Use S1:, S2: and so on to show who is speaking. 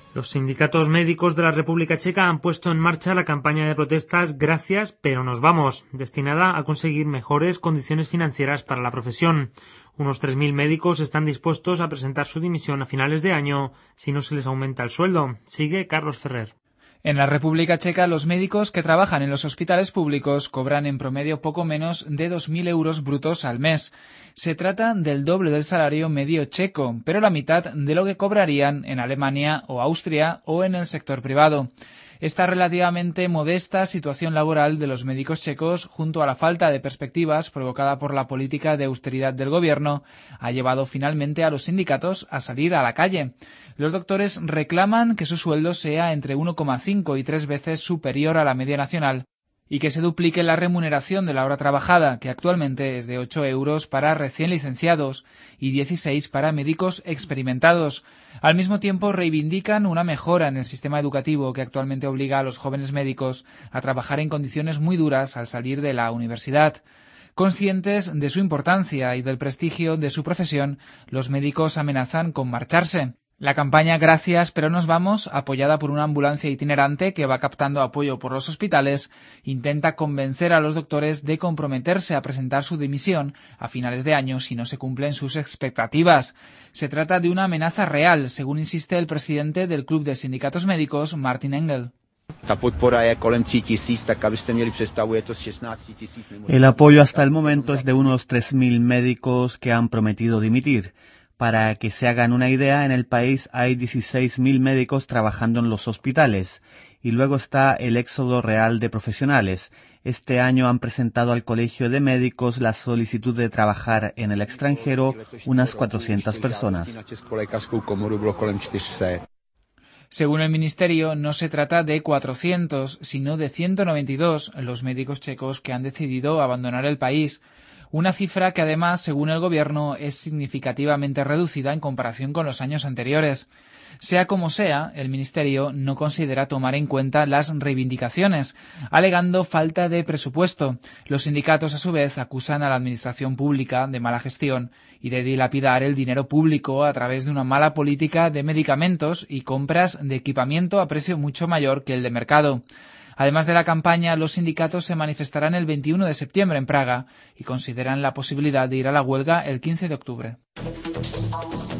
S1: Los sindicatos médicos de la República Checa han puesto en marcha la campaña de protestas Gracias, pero nos vamos, destinada a conseguir mejores condiciones financieras para la profesión. Unos 3.000 médicos están dispuestos a presentar su dimisión a finales de año si no se les aumenta el sueldo. Sigue Carlos Ferrer.
S2: En la República Checa, los médicos que trabajan en los hospitales públicos cobran en promedio poco menos de 2.000 euros brutos al mes. Se trata del doble del salario medio checo, pero la mitad de lo que cobrarían en Alemania o Austria o en el sector privado. Esta relativamente modesta situación laboral de los médicos checos, junto a la falta de perspectivas provocada por la política de austeridad del gobierno, ha llevado finalmente a los sindicatos a salir a la calle. Los doctores reclaman que su sueldo sea entre 1,5 y 3 veces superior a la media nacional y que se duplique la remuneración de la hora trabajada, que actualmente es de 8 euros para recién licenciados y 16 para médicos experimentados. Al mismo tiempo, reivindican una mejora en el sistema educativo que actualmente obliga a los jóvenes médicos a trabajar en condiciones muy duras al salir de la universidad. Conscientes de su importancia y del prestigio de su profesión, los médicos amenazan con marcharse. La campaña Gracias, pero nos vamos, apoyada por una ambulancia itinerante que va captando apoyo por los hospitales, intenta convencer a los doctores de comprometerse a presentar su dimisión a finales de año si no se cumplen sus expectativas. Se trata de una amenaza real, según insiste el presidente del Club de Sindicatos Médicos, Martin Engel.
S3: El apoyo hasta el momento es de unos 3.000 médicos que han prometido dimitir. Para que se hagan una idea, en el país hay 16.000 médicos trabajando en los hospitales y luego está el éxodo real de profesionales. Este año han presentado al Colegio de Médicos la solicitud de trabajar en el extranjero unas 400 personas.
S2: Según el Ministerio, no se trata de 400, sino de 192 los médicos checos que han decidido abandonar el país. Una cifra que además, según el gobierno, es significativamente reducida en comparación con los años anteriores. Sea como sea, el Ministerio no considera tomar en cuenta las reivindicaciones, alegando falta de presupuesto. Los sindicatos, a su vez, acusan a la administración pública de mala gestión y de dilapidar el dinero público a través de una mala política de medicamentos y compras de equipamiento a precio mucho mayor que el de mercado. Además de la campaña, los sindicatos se manifestarán el 21 de septiembre en Praga y consideran la posibilidad de ir a la huelga el 15 de octubre.